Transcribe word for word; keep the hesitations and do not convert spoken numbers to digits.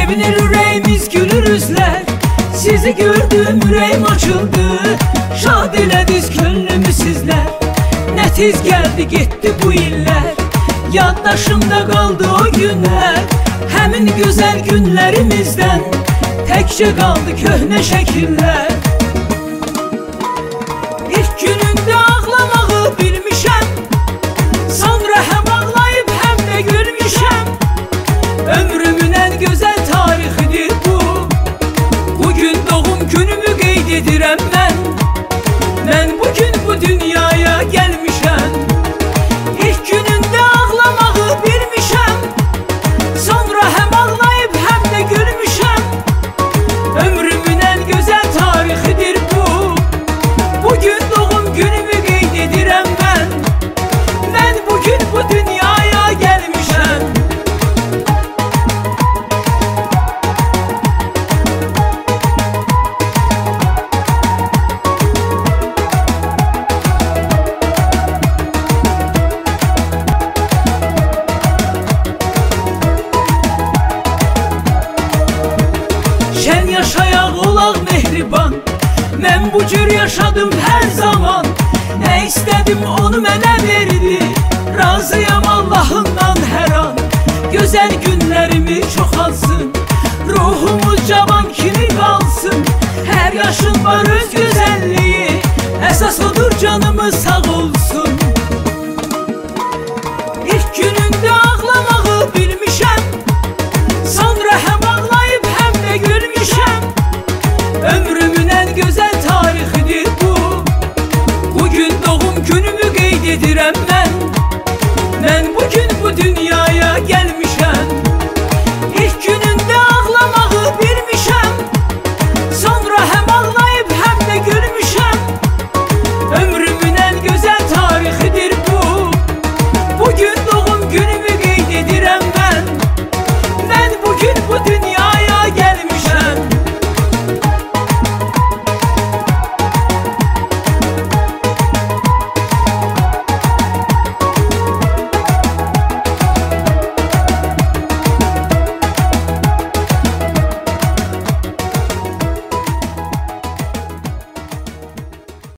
Sevinir ürəyimiz, gülür üzlər. Sizi gördüm, ürəyim açıldı. Şad elədiniz könlümü sizlər. Nə tez gəldi, getdi bu illər. Yaddaşımda qaldı o günlər. Həmin gözəl günlərimizdən təkcə qaldı köhnə şəkillər. İlk günündə ağlamağı bilmişəm, sonra həm ağlayıb həm də gülmüşəm. Ömrümün ən gözəl tarixidir bu. Bugün doğum günümü qeyd edirəm mən. Mən bugün bu dünyaya gəlmişəm. İlk günündə ağlamağı bilmişəm, sonra həm ağlayıb həm də gülmüşəm. Ömrümün ən gözəl tarixidir bu. Bugün doğum günümü qeyd edirəm mən. Mən bugün bu dünyaya gəlmişəm. Şən yaşayaq, olaq mehriban. Mən bu cür yaşadım hər zaman. Nə istədim onu mənə verdi. Razıyam Allahımdan hər an. Gözəl günlərimi çoxalsın. Ruhumuz cavan kimi qalsın. Hər yaşın var öz gözəl